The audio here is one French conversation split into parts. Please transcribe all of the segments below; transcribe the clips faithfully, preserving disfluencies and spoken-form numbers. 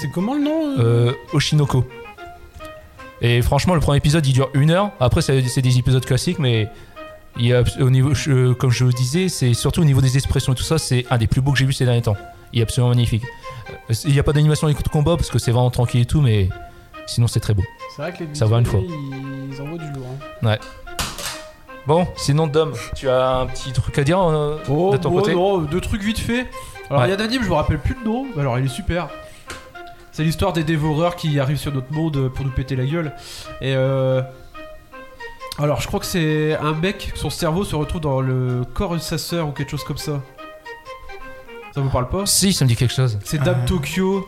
C'est comment le nom euh, Oshinoko. Et franchement, le premier épisode il dure une heure. Après, c'est, c'est des épisodes classiques, mais il y a, au niveau, euh, comme je vous disais, c'est surtout au niveau des expressions et tout ça, c'est un des plus beaux que j'ai vu ces derniers temps. Il est absolument magnifique. Euh, il n'y a pas d'animation et de combat parce que c'est vraiment tranquille et tout, mais sinon c'est très beau. C'est vrai que les Ça va une fois. Ils envoient du lourd. Hein. Ouais. Bon, sinon Dom, tu as un petit truc à dire euh, oh, de ton bon, côté non, deux trucs vite fait. Alors il ouais. y a un anime, je me rappelle plus le nom, mais alors il est super. C'est l'histoire des dévoreurs qui arrivent sur notre monde pour nous péter la gueule. Et euh... alors je crois que c'est un mec, son cerveau se retrouve dans le corps de sa sœur ou quelque chose comme ça. Ça vous parle pas? Si, ça me dit quelque chose. C'est Dame Ah. Tokyo.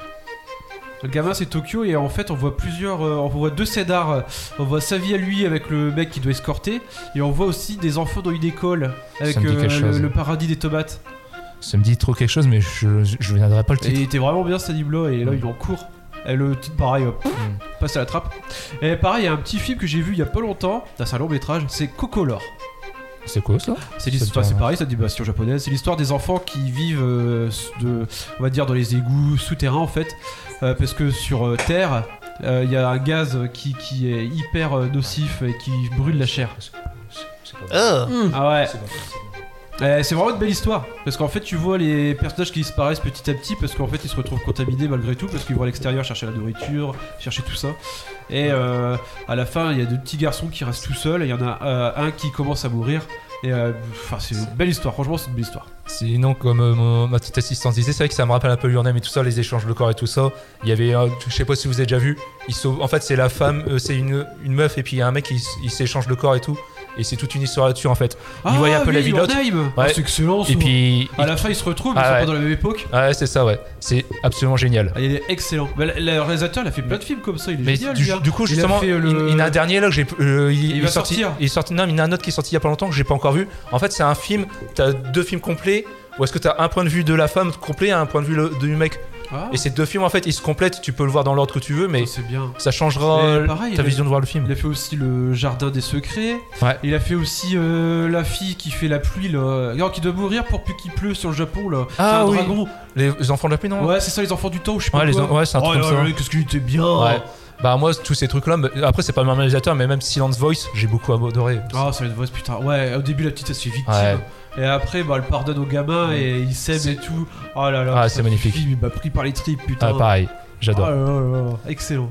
Le gamin c'est Tokyo et en fait on voit plusieurs, euh, on voit deux scénars. On voit sa vie à lui avec le mec qui doit escorter et on voit aussi des enfants dans une école avec Ça me dit euh, quelque le, chose. le paradis des tomates. Ça me dit trop quelque chose, mais je, je, je viendrai pas le Et titre. il était vraiment bien cet anime-là et là il est en cours. Et le titre pareil, hop, Mm. passe à la trappe. Et pareil, il y a un petit film que j'ai vu il y a pas longtemps, c'est un long métrage, c'est Kokolor. C'est quoi ça? C'est l'histoire, Ça c'est me dit pareil, c'est d'animation japonaise. C'est l'histoire des enfants qui vivent, euh, de, on va dire, dans les égouts souterrains en fait, euh, parce que sur euh, Terre, euh, il y a un gaz qui, qui est hyper euh, nocif et qui brûle la chair. C'est- c'est pas- Oh. Ah ouais. c'est pas- Euh, c'est vraiment une belle histoire parce qu'en fait tu vois les personnages qui disparaissent petit à petit parce qu'en fait ils se retrouvent contaminés malgré tout parce qu'ils vont à l'extérieur chercher la nourriture, chercher tout ça et euh, à la fin il y a deux petits garçons qui restent tout seuls et il y en a euh, un qui commence à mourir et enfin euh, c'est une belle histoire, franchement c'est une belle histoire. Sinon, comme euh, mon- ma petite assistante disait, c'est vrai que ça me rappelle un peu Your Name et tout ça, les échanges de corps et tout ça. Il y avait, euh, je sais pas si vous avez déjà vu, il sauve, en fait c'est la femme, euh, c'est une, une meuf et puis il y a un mec qui s- il s'échange le corps et tout. Et c'est toute une histoire là-dessus en fait. Il voyait un peu la vie de Your l'autre. Name. Ouais. Ah, c'est excellent ça. Et puis. à la fin ils se retrouvent mais Ah ils sont ouais. pas dans la même époque. Ouais, c'est ça, ouais. C'est absolument génial. Ah, il est excellent. Mais le, le réalisateur il a fait plein de films comme ça, il est Mais génial. du, lui, hein. du coup, Il a justement, fait, il, euh, le- il y en a un dernier là que j'ai. euh, il, Il va est sorti, sortir. Il est sorti. Non, mais il y en a un autre qui est sorti il y a pas longtemps que j'ai pas encore vu. En fait, c'est un film. T'as deux films complets. Ou est-ce que t'as un point de vue de la femme complet et un point de vue le- du mec? Ah, Et ces deux films en fait, ils se complètent. Tu peux le voir dans l'ordre que tu veux, mais ça, c'est bien. ça changera Et euh, pareil, ta il a- vision de voir le film. Il a fait aussi le Jardin des Secrets. Ouais. Il a fait aussi euh, la fille qui fait la pluie là. Non, qui doit mourir pour plus qu'il pleut sur le Japon là. Ah c'est un oui. dragon. Les, les enfants de la pluie, non? Ouais, c'est ça, les enfants du temps ou je sais pas Ouais, les quoi. en- ouais, c'est un oh truc là comme ça. là, qu'est-ce qu'il était bien. Ouais. Bah moi tous ces trucs là, après c'est pas le même réalisateur mais même Silence Voice j'ai beaucoup adoré. Ah, ça va être voix putain. Ouais, au début la petite elle se fait victime. Ouais. Et après bah elle pardonne au gamin et il s'aime C'est- et tout. Oh là là. Ah, putain, c'est magnifique. ce film, il m'a pris par les tripes putain. Ah, pareil, j'adore. Oh là là là là. Excellent.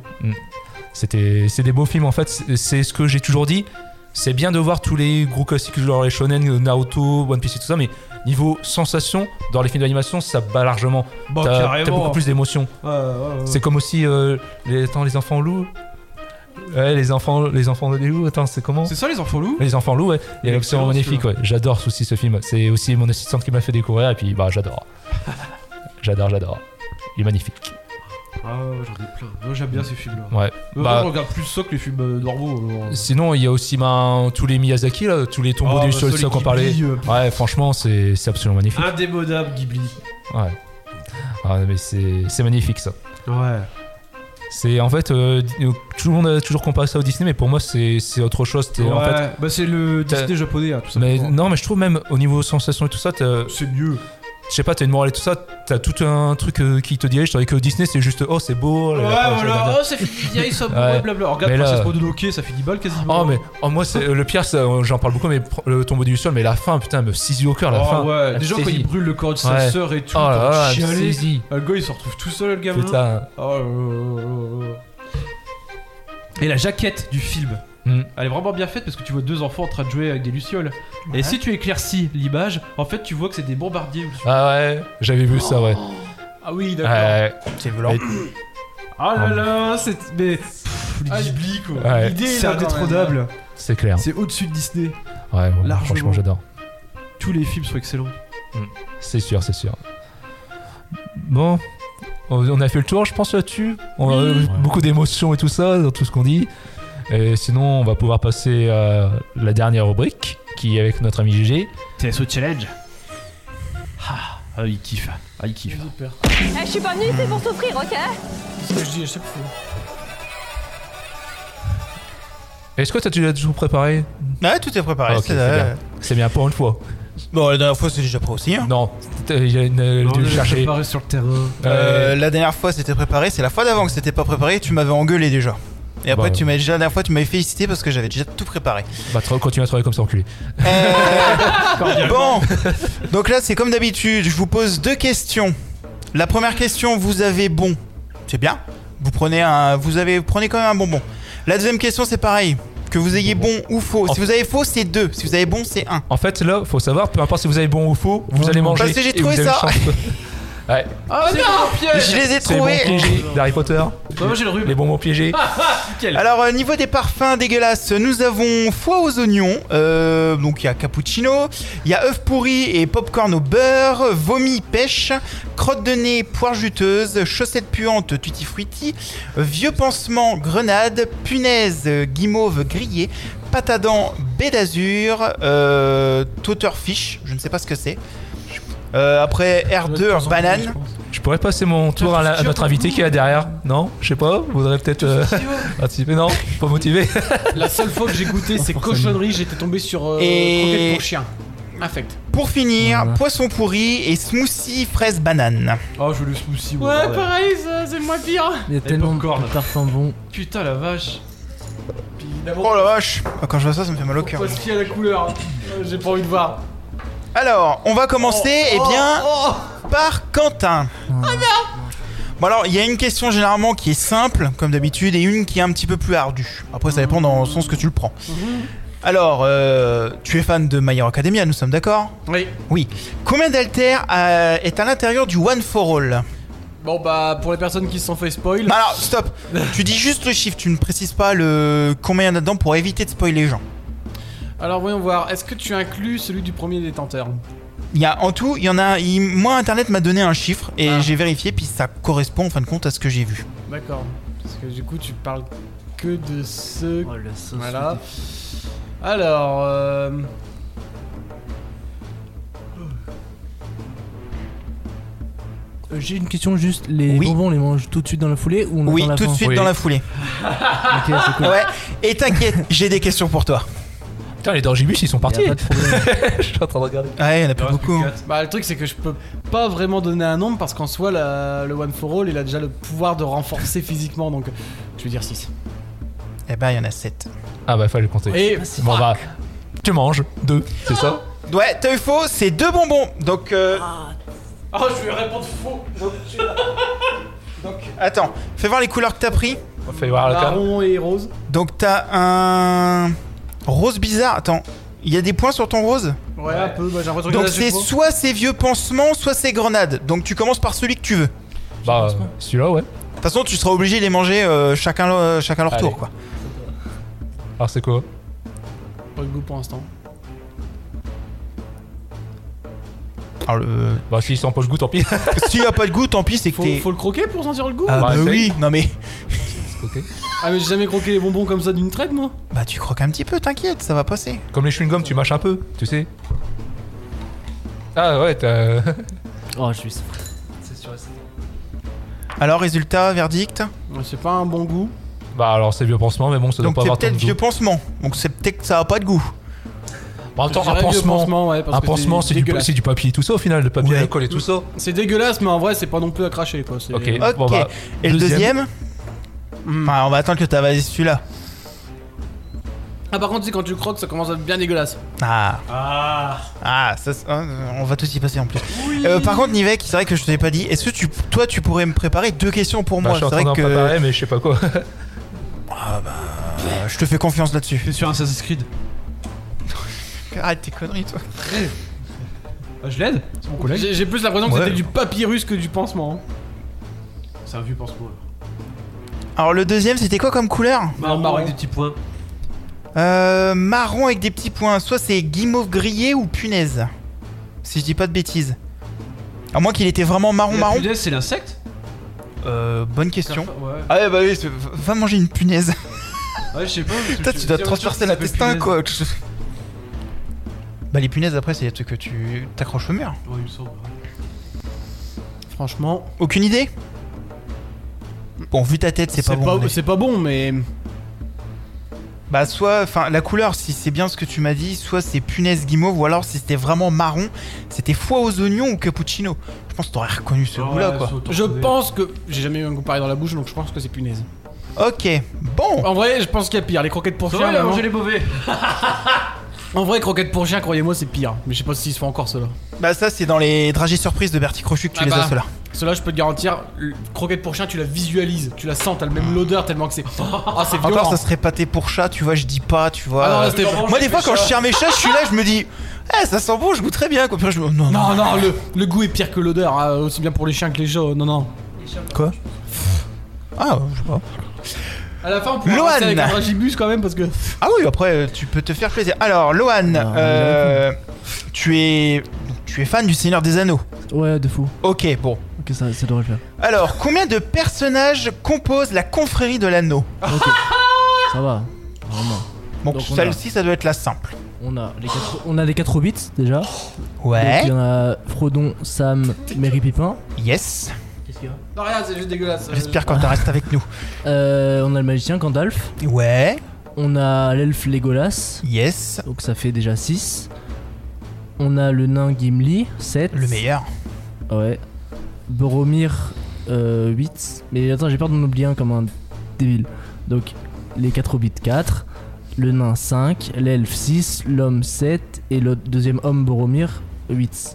C'était, c'est des beaux films en fait, c'est, c'est ce que j'ai toujours dit. C'est bien de voir tous les gros classiques genre les shonen, Naruto, One Piece et tout ça, mais niveau sensation, dans les films d'animation, ça bat largement. Bon, t'as, carrément. t'as beaucoup plus d'émotions. Ouais, ouais, ouais. C'est comme aussi euh, les, attends, les enfants loups. Ouais, les enfants, les enfants de loups. Attends, c'est comment? C'est ça les enfants loups. Les enfants loups, ouais. Il est Excellent, absolument magnifique, ouais. J'adore aussi ce film. C'est aussi mon assistante qui m'a fait découvrir et puis bah j'adore. j'adore, j'adore. Il est magnifique. Ah ouais, j'en ai plein. Moi j'aime bien ces films là. Ouais. Mais Bah, moi, je regarde plus ça que les films euh, normaux. alors. sinon, il y a aussi ben, tous les Miyazaki, là, tous les tombeaux Ah, des bah, sol, ça, ça les qu'on parlait. Ghibli, euh, Ouais, franchement, c'est, c'est absolument magnifique. Indémodable Ghibli. Ouais. Ah, mais c'est, c'est magnifique ça. Ouais. C'est en fait, euh, tout le monde a toujours comparé ça au Disney, mais pour moi, c'est, c'est autre chose. T'es, Ouais, en fait, bah c'est le t'as- Disney japonais, hein, tout ça. mais, non, mais je trouve même au niveau sensation et tout ça, t'as, C'est mieux. je sais pas, t'as une morale et tout ça, t'as tout un truc euh, qui te dirige, tandis que Disney, c'est juste, oh, c'est beau. Ouais, la- la- la- la- voilà. Oh, ça finit, ils sont Ouais. ouais, blabla. Regarde, Mais là- Princesse Mononoke, ça fait dix balles quasiment. Oh, mais oh, moi, c'est, le pire, c'est, euh, j'en parle beaucoup, mais pr- le tombeau du sol, mais la fin, putain, elle me cisaille au cœur, la Oh, fin. ouais. La Déjà, quand saisie. il brûle le corps de sa Ouais. sœur et tout, Oh là quand là, il elle me chialait. saisit. Le gars, il se retrouve tout seul, le gamin. Putain. Oh là là là là là. Et la jaquette du film, Hmm. elle est vraiment bien faite parce que tu vois deux enfants en train de jouer avec des lucioles. Ouais. Et si tu éclaircis l'image, en fait, tu vois que c'est des bombardiers. au-dessus. Ah ouais, j'avais vu ça, ouais. Ah oui, d'accord. Ouais. C'est violent. Et- Ah là là, c'est. Mais. Pff, les Ah, Ghibli, quoi. Ouais. L'idée, C'est là, quand même. indétrônable. C'est clair. C'est au-dessus de Disney. Ouais, ouais, Largement. franchement, j'adore. Tous les films sont excellents. C'est sûr, c'est sûr. Bon, on on a fait le tour, je pense, là-dessus. On a eu beaucoup d'émotions et tout ça dans tout ce qu'on dit. Et sinon, on va pouvoir passer à la dernière rubrique, qui est avec notre ami G G. T S O Challenge. Ah, ah, il kiffe. Ah, il kiffe. J'ai peur. Eh, je suis pas venue ici pour souffrir, ok? C'est ce que je dis à chaque fois. Est-ce que t'as déjà tout préparé? Ouais, tout est préparé. Ah, ok, c'est c'est là. bien. C'est bien pour une fois. Bon, la dernière fois, c'est déjà prêt aussi. Hein. Non, il y a une. Non, de on est chercher. préparé sur le terrain. Euh, la dernière fois c'était préparé, c'est la fois d'avant que c'était pas préparé, tu m'avais engueulé déjà. Et après Bah, tu m'avais déjà la dernière fois tu m'avais félicité parce que j'avais déjà tout préparé. Bah, tra- continue à travailler comme ça, enculé. Euh, bon, donc là c'est comme d'habitude, je vous pose deux questions. La première question, vous avez bon, c'est bien. Vous prenez un, vous avez, prenez quand même un bonbon. La deuxième question c'est pareil, que vous ayez bon ou faux. Si vous avez faux c'est deux, si vous avez bon c'est un. En fait, là, faut savoir, peu importe si vous avez bon ou faux, vous allez manger. Parce que j'ai et trouvé vous avez ça. une chance. Ouais, Oh non, piège. Je les ai c'est les bonbons trouvés. piégés d'Harry Potter. Bah, moi j'ai le rhume. Les bonbons piégés. Nickel. Alors euh, niveau des parfums dégueulasses, nous avons foie aux oignons, euh, donc il y a cappuccino, il y a œuf pourri et popcorn au beurre, vomi pêche, crotte de nez poire juteuse, chaussettes puantes tutti frutti, vieux pansement grenade, punaise euh, guimauve grillée, pâte à dents baie d'azur, euh, totter fish, je ne sais pas ce que c'est. Euh, après ardeur banane. Je pourrais passer mon tour à, la- à notre invité qui est là derrière. Non, je sais pas. Vous voudrez peut-être euh, participer. Non, pas motivé. La seule fois que j'ai goûté ces cochonneries, j'étais tombé sur euh, Et- croquettes pour chien. Infect. Pour finir, Voilà. poisson pourri et smoothie fraise banane. Oh, je veux le smoothie. Ouais, pareil, ça, c'est le moins pire. Il y a tellement de popcorn. parfums bons. Putain, la vache. Puis d'abord, Oh la vache. Ah, quand je vois ça, ça me fait mal au cœur. faut se fier à la couleur. Euh, J'ai pas envie de voir. Alors, on va commencer, Oh, eh oh, bien, oh. par Quentin. Bon alors, il y a une question généralement qui est simple, comme d'habitude, et une qui est un petit peu plus ardue. Après, ça dépend dans le sens que tu le prends. Alors, euh, tu es fan de My Hero Academia, nous sommes d'accord? Oui. Oui. Combien d'haltères euh, est à l'intérieur du One for All? Bon, bah, pour les personnes qui se sont fait spoil. Non, alors, stop. Tu dis juste le chiffre, tu ne précises pas le combien il y en a dedans pour éviter de spoiler les gens. Alors, voyons voir. Est-ce que tu inclus celui du premier détenteur? Il y a en tout, il y en a. il- moi, Internet m'a donné un chiffre et Ah. j'ai vérifié, puis ça correspond en fin de compte à ce que j'ai vu. D'accord. Parce que du coup, tu parles que de ce. Oh la sauce. Voilà. Alors, euh... Euh, J'ai une question juste, les Oui. bonbons on les mange tout de suite dans la foulée ou on Oui, attend la tout de fin? suite Oui. dans la foulée. Ok, c'est cool. Ouais. Et t'inquiète, j'ai des questions pour toi. Putain, les Dorgibus, ils sont Y a partis. pas de problème. Je suis en train de regarder. Ouais, il y en a pas beaucoup. Bah, le truc, c'est que je peux pas vraiment donner un nombre parce qu'en soi, la- le One for All, il a déjà le pouvoir de renforcer physiquement. Donc, je vais dire six. Eh ben, il y en a sept. Ah bah, fallait compter. Et. Bon bah, tu manges deux, c'est ça? Ouais, t'as eu faux, c'est deux bonbons. Donc, euh, Oh, je vais répondre faux. donc, attends, fais voir les couleurs que t'as pris. On fait voir le cas. Marron et rose. Donc, t'as un rose bizarre. Attends, il y a des points sur ton rose. Ouais, un peu. Bah, j'ai l'impression Donc, que c'est soit ces vieux pansements, soit ces grenades. Donc, tu commences par celui que tu veux. De Bah, euh, celui-là, ouais. toute façon, tu seras obligé de les manger euh, chacun, euh, chacun leur Allez. tour, quoi. Alors, c'est quoi? Pas de goût pour l'instant. Alors, le... Bah, s'ils sont pas le goût, tant pis. s'il y a pas de goût, tant pis, c'est que Faut, t'es. faut le croquer pour sentir le goût? Ah Bah, bah essaye. oui, non mais. Ok. Ah, mais j'ai jamais croqué les bonbons comme ça d'une traite, moi. Bah tu croques un petit peu, t'inquiète, ça va passer. Comme les chewing-gums, tu mâches un peu, tu sais. Ah ouais, t'as. Oh, je suis sûr. Alors résultat, verdict. C'est pas un bon goût. Bah, alors, c'est vieux pansement, mais bon, ça doit Donc pas c'est avoir tant peut-être de vieux goût. pansement. Donc c'est peut-être que ça a pas de goût. Bah, en même temps, Je un dirais vieux pansement. pansement, ouais, parce Un que pansement, c'est du, dégueulasse. c'est du papier et tout ça au final, le papier Ouais. alcool et tout ça. C'est dégueulasse, mais en vrai, c'est pas non plus à cracher, quoi. C'est- Ok. Ok. Bon, bah, Et le deuxième. deuxième Hmm. Enfin, on va attendre que t'as avalisé celui-là. Ah, par contre, tu sais, quand tu le croques, ça commence à être bien dégueulasse. Ah. Ah. Ah, ça, c'est- hein, on va tous y passer en plus. Euh, par contre, Nivek, c'est vrai que je t'ai pas dit. Est-ce que tu, toi, tu pourrais me préparer deux questions pour Bah, moi? je suis en C'est train vrai d'en que préparer, mais je sais pas quoi. Euh, je te fais confiance là-dessus. C'est sur Assassin's Creed. Arrête tes conneries, toi. Ah, je l'aide. C'est mon collègue. J'ai j'ai plus l'impression que Ouais. c'était du papyrus que du pansement. C'est un vieux pansement. Alors le deuxième, c'était quoi comme couleur? Marron, marron avec des petits points. Euh, marron avec des petits points. Soit c'est guimauve grillé ou punaise. Si je dis pas de bêtises. À moins qu'il était vraiment marron marron. punaise, c'est l'insecte? Euh, bonne question. Ouais. Ah ouais, bah oui, c'est- va manger une punaise. Ouais, je sais pas. parce que Toi, je- tu dois j'ai transpercer l'impression que ça l'intestin, s'appelle quoi. Bah les punaises, après, c'est des trucs que tu t'accroches au mur. punaise. Ouais, il me semble. Franchement, Aucune idée? Bon, vu ta tête, c'est pas bon. mais- C'est pas bon, mais. Bah soit, enfin la couleur, si c'est bien ce que tu m'as dit, soit c'est punaise guimauve, ou alors si c'était vraiment marron, c'était foie aux oignons ou cappuccino. Je pense que t'aurais reconnu ce goût-là quoi. Je pense que. J'ai jamais eu un goût pareil dans la bouche, donc je pense que c'est punaise. Ok, bon. En vrai, je pense qu'il y a pire. Les croquettes pour Toi, chien. il a vraiment. mangé les mauvais. En vrai, croquettes pour chien, croyez-moi, c'est pire. Mais je sais pas s'ils se font encore ceux-là. Bah ça c'est dans les dragées surprises de Bertie Crochu que tu Ah les bah. as ceux-là. Ceux-là, je peux te garantir, le- croquette pour chien, tu la visualises, tu la sens, t'as le même l'odeur tellement que c'est. Ah, c'est violent. Encore ça serait pâté pour chat, tu vois, je dis pas, tu vois. Ah non, là, Euh, c'était- Moi des fois quand je tire mes chats, je suis là, je me dis, eh ça sent bon, je goûte très bien quoi. Puis après, je me non Non, non, le, le goût est pire que l'odeur, hein, aussi bien pour les chiens que les chats. Non, non. Quoi Ah je sais pas. À la fin, on pourra Lohan. passer avec un dragibus quand même parce que. Ah oui, après euh, tu peux te faire plaisir. Alors Lohan, Ah, euh, tu es tu es fan du Seigneur des Anneaux. Ouais, de fou. Ok, bon. Ok, ça, ça devrait le faire. Alors, combien de personnages composent la confrérie de l'anneau? Ok. Ça va. Vraiment. Donc, Donc, on celle-ci, ça doit être la simple. On a les quatre, on a les quatre hobbits déjà. Ouais. Donc il y en a Frodon, Sam, Merry Pippin. Yes. Qu'est-ce qu'il y a Non, regarde, c'est juste dégueulasse. J'espère quand tu restes avec nous. euh, On a le magicien Gandalf. Ouais. On a l'elfe Legolas. Yes. Donc ça fait déjà six. On a le nain Gimli, sept. Le meilleur. Ouais. Boromir, euh, huit. Mais attends, j'ai peur d'en oublier un comme un débile. Donc, les quatre hobbits, quatre. Le nain, cinq. L'elfe, six. L'homme, sept. Et le deuxième homme, Boromir, huit.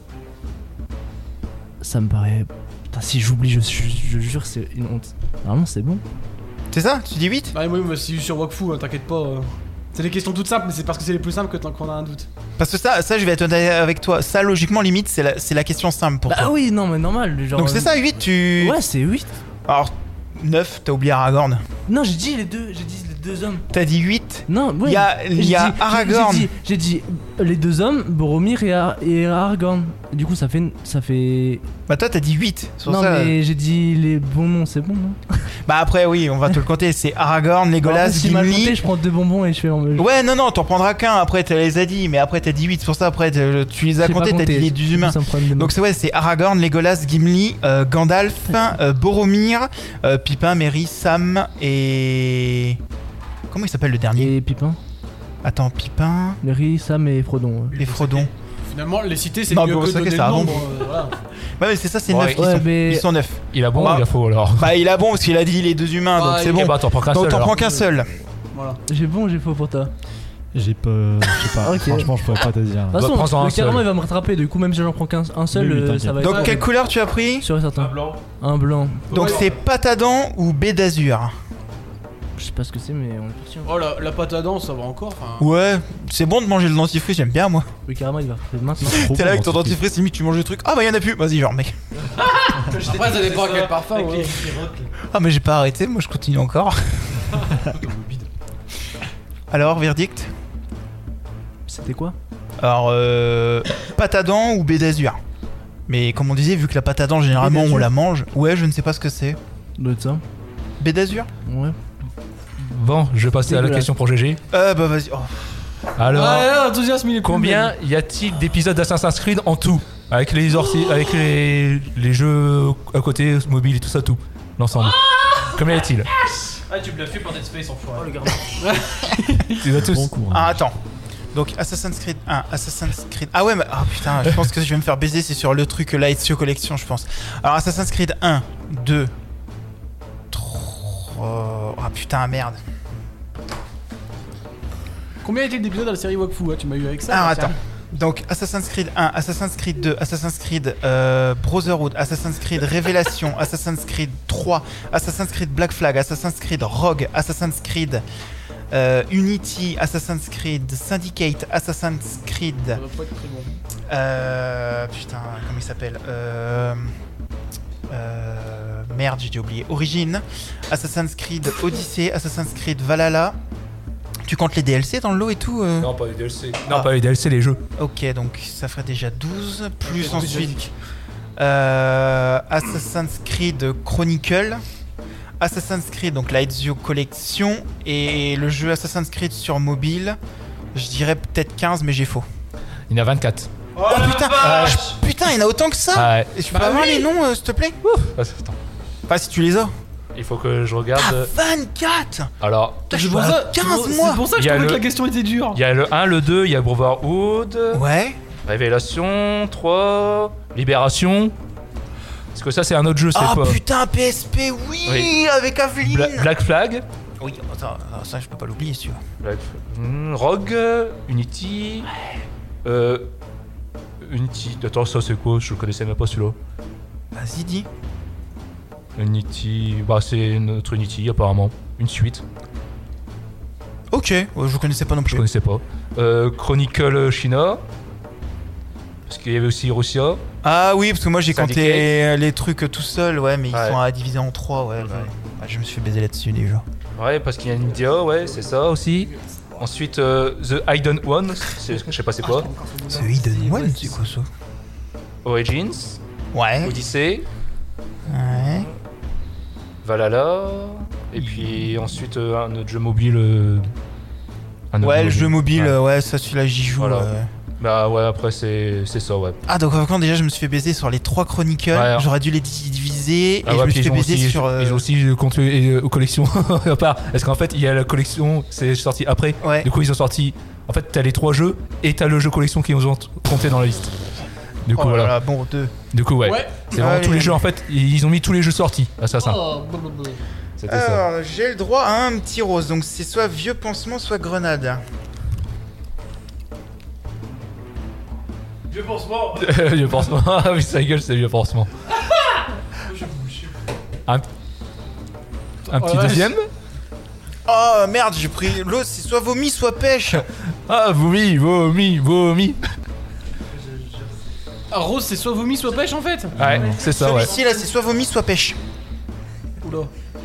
Ça me paraît... Putain, si j'oublie, je, je, je jure, c'est une honte. Normalement, c'est bon. C'est ça? Tu dis huit? Bah, moi, moi, si je suis sur Wakfu, hein, t'inquiète pas. euh. C'est des questions toutes simples, mais c'est parce que c'est les plus simples que tant qu'on a un doute. Parce que ça, ça, je vais être honnête avec toi. Ça, logiquement, limite, c'est la, c'est la question simple pour Bah toi. oui, non, mais normal. Genre, Donc, c'est ça, huit, tu. Ouais, c'est huit. Alors, neuf, t'as oublié Aragorn. Non, j'ai dit les deux, j'ai dit les deux hommes. T'as dit huit. Non, ouais. Il y a, il y J'ai a dit- Aragorn. J'ai dit, j'ai dit les deux hommes, Boromir et, Ar et Aragorn. Et du coup, ça fait. Ça fait... Bah, toi, t'as dit huit. Sur Non, ça. mais j'ai dit les bons noms, c'est bon, non? Bah, après, oui, on va te le compter. C'est Aragorn, Legolas, Alors, si mal Gimli. compté, je prends deux bonbons et je fais en. Ouais, non, non, t'en prendras qu'un. Après, tu les as dit. Mais après, t'as dit huit. C'est pour ça, après, t'as- tu les as J'ai pas comptés. T'as compté, dit les deux humains. ça me prend des Donc, c'est ouais, c'est Aragorn, Legolas, Gimli, euh, Gandalf, euh, Boromir, euh, Pippin, Merry, Sam et. Comment il s'appelle le dernier? Et Pippin, Attends, Pippin Merry, Sam et Frodon. ouais. et Frodon. Finalement, les cités, c'est Non, mieux mais que c'est de vrai que donner ça le a nombre. euh, voilà. Ouais, mais c'est ça, c'est Ouais, neuf qui ouais, sont. mais- Ils sont neuf. Il a bon Bah, ou il a faux alors? Bah, il a bon parce qu'il a dit les deux humains, donc Ah, c'est ok, bon. Ok, bah t'en prends qu'un Donc, seul. t'en alors. prends qu'un seul. Voilà. J'ai bon, j'ai faux pour toi. J'ai pas. Je sais pas. Ok. Franchement, je pourrais pas te dire. De toute Bah, façon, prends-en un le carrément seul. il va me rattraper. Du coup, même si j'en prends qu'un un seul, Oui, oui, euh, t'inquiète. ça va Donc, être. quelle couleur tu as pris? Sûr et certain. blanc. Un blanc. Donc, c'est pâte à dents ou baie d'azur? Je sais pas ce que c'est, mais on est parti. hein. Oh, la, la pâte à dents, ça va encore. Enfin. Ouais, c'est bon de manger le dentifrice, j'aime bien moi. Oui, carrément, il va faire maintenant. T'es là avec ton dentifrice, limite tu manges le truc. Ah bah y'en a plus, vas-y, genre mec. Après, ça dépend à quel parfum. ouais. Ah mais j'ai pas arrêté, moi je continue encore. Alors, verdict? C'était quoi? Alors, euh, pâte à dents ou baie d'azur? Mais comme on disait, vu que la pâte à dents généralement Baie d'azur. on la mange, ouais, je ne sais pas ce que c'est. Ça doit être ça. Baie d'azur? Ouais. Bon, je vais passer à la Dégueulasse. question pour G G. Euh, bah vas-y. Oh. Alors, Ouais, l'enthousiasme, il est plus combien y a-t-il d'épisodes d'Assassin's Creed en tout? Avec les orti- avec les, les jeux à côté, mobile et tout ça, tout. L'ensemble. Combien y a-t-il? Ah, tu me l'as fait pour Dead Space, enfoiré. Oh, le gardien. Tu vas tous. Bon courage. Ah, attends. Donc Assassin's Creed un, Assassin's Creed... Ah ouais, mais... Ah putain, je pense que je vais me faire baiser, c'est sur le truc là, Ezio Collection, je pense. Alors Assassin's Creed un, deux, trois... Ah putain, merde. Combien a-t-il d'épisodes dans la série Wakfu hein? Tu m'as eu avec ça. Ah, là, attends. ça. Donc Assassin's Creed un, Assassin's Creed deux, Assassin's Creed euh, Brotherhood, Assassin's Creed Révélation, Assassin's Creed trois, Assassin's Creed Black Flag, Assassin's Creed Rogue, Assassin's Creed euh, Unity, Assassin's Creed Syndicate, Assassin's Creed... Ça va pas être très bon. Euh, putain, comment il s'appelle euh, euh, Merde, j'ai oublié. Origin, Assassin's Creed Odyssey, Assassin's Creed Valhalla. Tu comptes les D L C dans le lot et tout euh Non, pas les D L C. Ah. Non, pas les D L C, les jeux. Ok, donc ça ferait déjà douze. Plus Ok, ensuite euh, Assassin's Creed Chronicle, Assassin's Creed, donc la Ezio Collection, et le jeu Assassin's Creed sur mobile. Je dirais peut-être quinze, mais j'ai faux. Il y en a vingt-quatre. Oh putain, je- putain, il y en a autant que ça. Ah ouais. Et je peux Bah avoir oui. les noms, euh, s'il te plaît? Attends. Enfin, si tu les as. Il faut que je regarde. Ah, vingt-quatre. Alors, Putain, je C'est suis pour à ça, c'est quinze pour- mois. c'est pour ça que Il je y a trouvais que le- la question était dure. il y a le un, le deux, il y a Brotherhood, Ouais. Révélation, trois, Libération. Parce que ça, c'est un autre jeu, c'est Ah pas. putain, P S P, oui, Oui. avec Aveline. Bla- Black Flag, Oui, ça, ça, je peux pas l'oublier, celui-là. Black hmm, Rogue, Unity. Euh. Unity. Attends, ça c'est quoi? Je le connaissais même pas celui-là. Vas-y, dis. Unity. Bah, c'est notre Unity apparemment. Une suite. Ok, ouais, je connaissais pas non Je plus. connaissais pas. Euh, Chronicle China. Parce qu'il y avait aussi Russia. Ah oui, parce que moi j'ai Syndicate. compté les trucs tout seul, ouais, mais ils Ouais. sont à diviser en trois, ouais. Mhm. ouais. Ouais, je me suis fait baiser là-dessus déjà. Ouais, parce qu'il y a Nvidia, ouais, c'est ça aussi. Ensuite, euh, The Hidden One, c'est- je sais pas c'est quoi. C'est Hidden One, c'est quoi ça? Origins, Ouais. Odyssey, Ouais. Valhalla, et puis ensuite euh, un autre jeu mobile. euh, un autre Ouais, le jeu mobile, Ouais. euh, ouais, ça celui-là j'y joue. Voilà. euh. Bah ouais, après c'est c'est ça, ouais. Ah, donc quand déjà je me suis fait baiser sur les trois Chronicles, Ouais. j'aurais dû les di- diviser, Ah et ouais, je me puis suis fait ils ont baiser aussi, sur. euh, ils ont aussi le compte et, euh, collection à part. Parce qu'en fait, il y a la collection, c'est sorti après. Ouais. Du coup, ils ont sorti. En fait, t'as les trois jeux et t'as le jeu collection qui nous ont compté dans la liste. Du coup, Oh là voilà. là, bon, deux. Du coup, ouais. Ouais. C'est vraiment Allez. tous les jeux en fait. Ils ont mis tous les jeux sortis. Assassin. Oh, blablabla. C'était ça. Alors, j'ai le droit à un petit rose, donc c'est soit vieux pansement, soit grenade. Vieux pansement. Vieux pansement. Ah oui, sa gueule, c'est vieux pansement. Un, un petit Ouais. deuxième. Oh merde, j'ai pris l'autre, c'est soit vomi, soit pêche. Ah, vomi, vomi, vomi. Ah, Rose, c'est soit vomi, soit pêche en fait. Ouais, c'est ça, ouais. Celui-ci là, c'est soit vomi, soit pêche. Oula.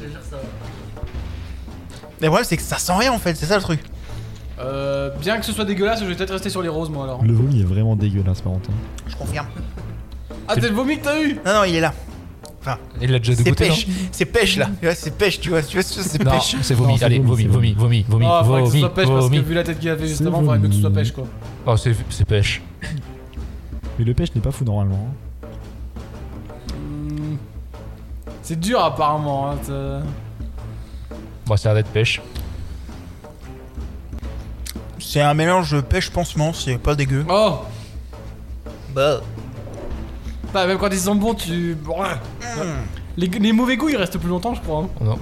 Mais le problème, c'est que ça sent rien en fait, c'est ça le truc. Euh, bien que ce soit dégueulasse, je vais peut-être rester sur les roses moi alors. Le vomi est vraiment dégueulasse par contre. Je confirme. Ah, t'es le vomi que t'as eu. Non, non, il est là. Il l'a déjà C'est dégoûté, non? pêche. C'est pêche là. Tu vois, c'est pêche, tu vois. Tu vois, c'est Non, pêche. c'est vomi. Non, c'est Allez, vomi, vomi, c'est vomi, vomi, vomi, Ah, faudrait que ce vomi, soit pêche parce que vomi. vu la tête qu'il a fait juste C'est avant, faudrait mieux que ce soit vomi. pêche quoi. Oh, c'est c'est pêche. Mais le pêche n'est pas fou normalement. hein. Hmm. C'est dur apparemment. Hein, t'as- Bon, ça a l'air d'être pêche. C'est un mélange de pêche pansement, c'est pas dégueu. Oh. Bah. Bah, même quand ils sont bons, tu. Ouais. Les, les mauvais goûts ils restent plus longtemps, je crois. Hein. Oh, non.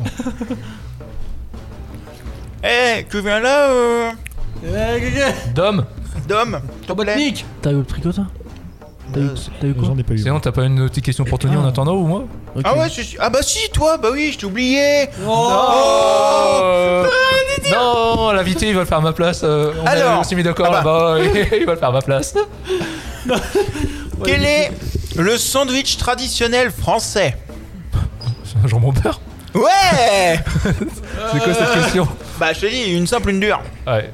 Eh, tu viens là, euh. Eh, gars, Dom, Dom, s'il te plaît. Robotnik. T'as eu le tricot toi T'as eu, Euh, t'as eu quoi J'en ai pas eu. sinon t'as pas une petite question pour Tony en Ah. attendant ou moi? Ok. Ah ouais, c'est- ah bah si, toi, bah oui, je t'ai oublié. Oh non, l'invité il va le faire à ma place. euh, on Alors, on s'est mis d'accord ah bah. là-bas. Il va le faire à ma place. Quel est le sandwich traditionnel français? C'est un jambon beurre. Ouais. C'est quoi cette question? Bah je te dis, une simple, une dure. Ouais.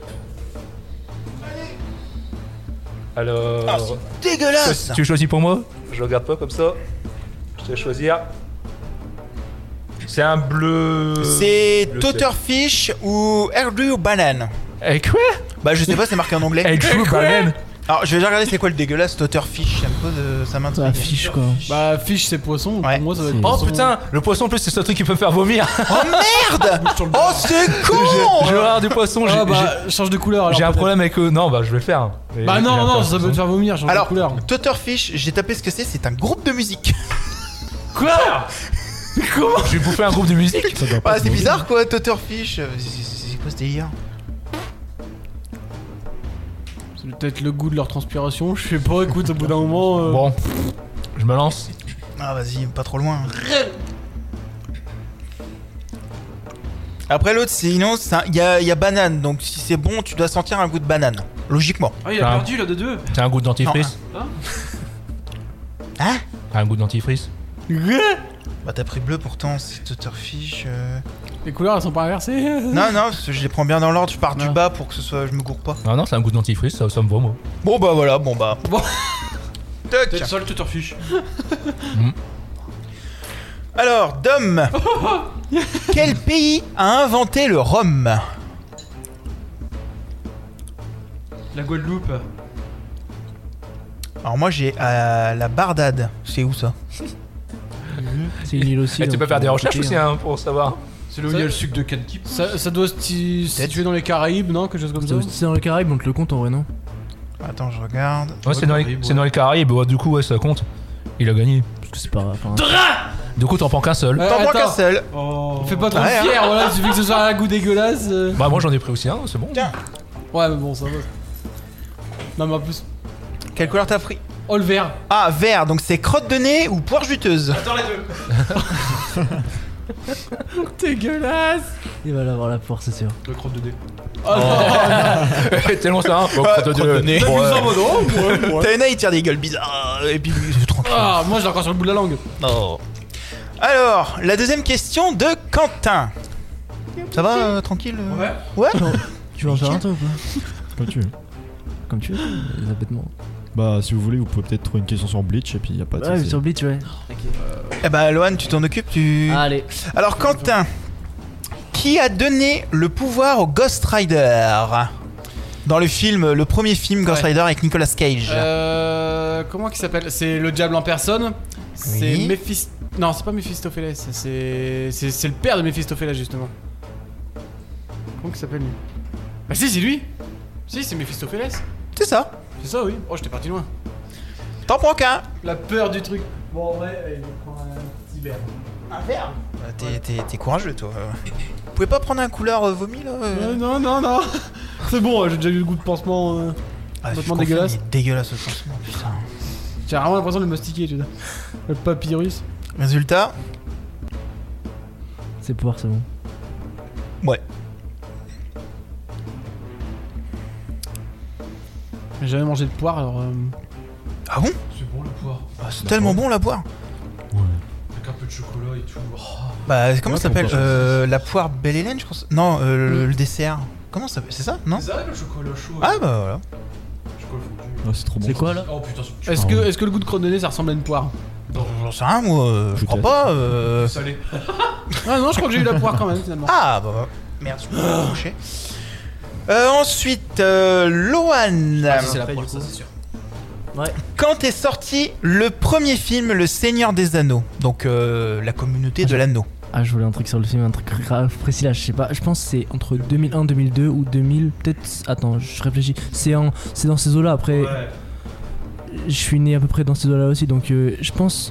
Alors. Ah, c'est dégueulasse. tu choisis pour moi? Je regarde pas comme ça. Je vais choisir. C'est un bleu. C'est bleu Totterfish ou Airdrie banane. Eh quoi? Bah je sais pas, c'est marqué en anglais. Eh true banane. Alors je vais déjà regarder c'est quoi le dégueulasse Totterfish, ça me pose, euh, ça Ça m'intrigue. affiche quoi. Bah, fish c'est poisson. Ouais. Pour moi, ça va être C'est- Oh poisson. putain, le poisson en plus c'est ce truc qui peut me faire vomir. Oh merde. Oh c'est con. Je vais avoir du poisson. j'ai- Ah bah, change de couleur. j'ai alors, j'ai un peut-être. problème avec eux. Non, bah je vais le faire. Mais Bah j'ai non, un non, problème ça peut avec te faire vomir, change Alors, de couleur. Totterfish, j'ai tapé ce que c'est, c'est un groupe de musique. Quoi? Comment? Je vais bouffer un groupe de musique. Ça doit pas Ah être c'est mauvais. bizarre quoi, Totterfish. Euh, C'est c'est- c'est quoi ce délire? C'est peut-être le goût de leur transpiration, je sais pas, écoute, au bout d'un moment. euh, Bon, je me lance. Ah vas-y, pas trop loin. Après l'autre, c'est sinon, il y a, y a banane, donc si c'est bon, tu dois sentir un goût de banane. Logiquement. Ah, il a Ah. perdu là de deux. T'as un goût de dentifrice? Hein? T'as un goût de dentifrice? Bah t'as pris bleu pourtant, c'est Totterfish. euh. Les couleurs elles sont pas inversées. Non, non, parce que je les prends bien dans l'ordre, je pars du Ah. bas pour que ce soit, je me gourre pas. Non, non, c'est un goût de dentifrice, ça, ça me va moi. Bon bah voilà, bon bah. Bon. Toc. Peut-être ça le Totterfish. Alors, Dom, quel pays a inventé le rhum? La Guadeloupe. Alors moi j'ai euh, la Bardade, c'est où ça? C'est une île aussi. Et tu donc, peux faire des euh, recherches côté, aussi hein, pour savoir. C'est là où il y a le sucre de canne qui pousse. Ça, ça doit se ti- se situer dans les Caraïbes, non? Quelque chose comme ça. C'est c'est dans le Caraïbes, on te le compte en vrai, non? Attends, je regarde. Ouais, c'est dans, les- Caraïbes, c'est ouais. dans les Caraïbes, ouais, du coup, ouais, ça compte. Il a gagné. Parce que c'est pas. Enfin, Du coup, t'en prends qu'un seul. Euh, T'en prends attends. qu'un seul. Oh. Fais pas trop Ouais, hein. fier, voilà, il suffit que ce soit un goût dégueulasse. euh. Bah, moi j'en ai pris aussi un, c'est bon. Tiens. Ouais, mais bon, ça va. Non, mais en plus. Quelle couleur t'as pris? Oh, le vert. Ah, vert, donc c'est crotte de nez ou poire juteuse? Attends les deux. Dégueulasse. il va l'avoir la poire, c'est sûr. Le crotte de dé. Oh, non. Tellement ça, hein. Bon, Ouais, crotte de- crotte de nez. Bon, ouais. T'as une il tire des gueules bizarres. Et puis c'est tranquille. Ah, moi, je l'ai encore sur le bout de la langue. Oh. Alors, la deuxième question de Quentin. Ça va, euh, tranquille euh Ouais. Ouais. Tu veux en faire un toi ou pas? Comme tu veux. Comme tu veux, euh, bêtement. Bah, si vous voulez, vous pouvez peut-être trouver une question sur Bleach et puis y a pas de Ouais, souci. sur Bleach, ouais. Eh bah, Lohan, tu t'en occupes, tu. Allez. Alors, Quentin, qui a donné le pouvoir au Ghost Rider dans le film, le premier film Ghost Ouais. Rider avec Nicolas Cage? Euh. Comment qu'il s'appelle? C'est le diable en personne. C'est Oui. Méphisto. Non, c'est pas Méphistophélès. C'est. C'est c'est le père de Méphistophélès, justement. Comment qu'il s'appelle lui? Bah, si, c'est lui. Si, c'est Méphistophélès. C'est ça. C'est ça, oui. Oh, j'étais parti loin. T'en prends qu'un. La peur du truc. Bon, en vrai, allez, je vais prendre un petit verre. Un verre. Bah, t'es- T'es t'es courageux, toi. Vous pouvez pas prendre un couleur euh, vomi, là euh Euh, non, non, non. C'est bon, euh, j'ai déjà eu le goût de pansement. euh. Ah, je complètement confirme, dégueulasse. il est dégueulasse, ce pansement, putain. J'ai vraiment l'impression de le mastiquer, tu vois. Le papyrus. Résultat. C'est poire, c'est bon. Ouais. J'ai jamais mangé de poire, alors. euh, Ah bon? C'est bon le poire. Ah, c'est tellement bon, la poire. Avec un peu de chocolat et tout. Oh. Bah, comment Ouais, ça s'appelle? pourquoi pas. euh, La poire Belle Hélène, je pense. Non, euh, le, le dessert. Comment ça s'appelle? C'est ça? Non? C'est vrai le chocolat chaud. Ah, bah voilà. Chocolat fondu. Ah, c'est trop bon. C'est quoi là? Oh putain, c'est Est-ce Ah, que, ouais. est-ce que le goût de crotte de nez ça ressemble à une poire? J'en sais rien, moi. euh, Je crois Peut-être. pas. euh. salé. Ah non, je crois que j'ai eu la poire quand même finalement. Ah, bah, bah. Merde, je peux pas coucher. Euh, ensuite, euh, Lohan. Ah, c'est la Après, poire, du ça coup. c'est sûr. Ouais. Quand est sorti le premier film Le Seigneur des Anneaux? Donc, euh, la communauté de l'anneau. Ah, je voulais un truc sur le film, un truc grave précis là, je sais pas. Je pense que c'est entre deux mille un, deux mille deux ou deux mille. Peut-être. Attends, je réfléchis. C'est en... c'est dans ces eaux-là. Après, Ouais. je suis né à peu près dans ces eaux-là aussi, donc euh, je pense.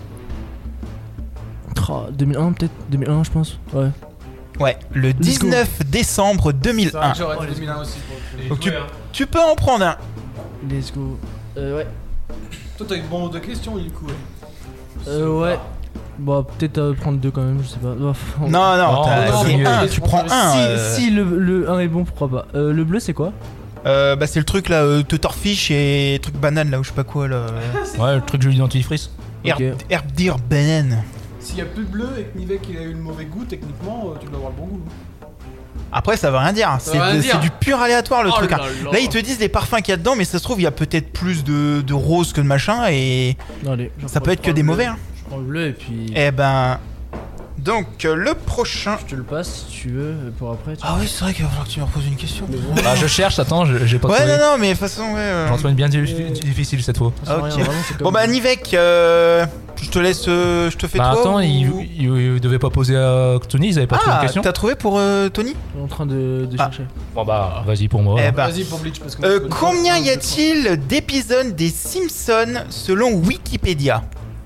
Oh, deux mille un, peut-être deux mille un, je pense. Ouais. Ouais, le Let's go. dix-neuf décembre deux mille C'est vrai un. que j'aurais Oh, fait les deux mille un aussi pour le coup. Donc tu, Ouais, hein. tu peux en prendre un. Let's go. Euh, ouais. Toi t'as une bombe de questions du coup. Ouais. Euh, ouais. Bon, peut-être euh, prendre deux quand même, je sais pas. Oh, pff, on- Non, non, Non, t'as- non, c'est non, un, non, tu non, prends non, un. Si, euh. si le, le un est bon, pourquoi pas. Euh, le bleu, c'est quoi? Euh, bah, c'est le truc là, euh, te torfiche et truc banane là, ou je sais pas quoi là. Ouais, le truc joli dentifrice. Ok. Herbe herbe dire banane. S'il y a plus de bleu et que Nivek il a eu le mauvais goût, techniquement euh, tu dois avoir le bon goût. Après, ça veut rien dire. Ça C'est veut rien de- dire. c'est du pur aléatoire le Oh truc. là hein. là. Là, ils te disent les parfums qu'il y a dedans, mais ça se trouve, il y a peut-être plus de, de rose que de machin et Allez, je ça prends- peut être je que prends des le bleu. mauvais. Hein. Je prends le bleu et puis. Eh ben. Donc, euh, le prochain. Je te le passe si tu veux euh, pour après. Tu Ah oui, c'est vrai qu'il va falloir que tu me reposes une question. Bah, je cherche, attends, je- j'ai pas Ouais, trouvé. non, non, mais de toute façon, ouais. euh, J'en trouve une bien di- Euh, difficile cette fois. Ça sert à ok. rien, vraiment, c'est Bon, comme- bah, Nivek, euh, je te laisse. euh, je te fais Bah toi. attends, ou- il, il, il devait pas poser à Tony, ils avaient pas trouvé une Ah, question. t'as trouvé pour euh, Tony? Je suis en train de, de Ah. chercher. Bon bah, vas-y pour moi. Eh bah. Vas-y pour Bleach parce que. Euh, moi, je connais combien pas. y a-t-il d'épisodes des Simpsons selon Wikipédia?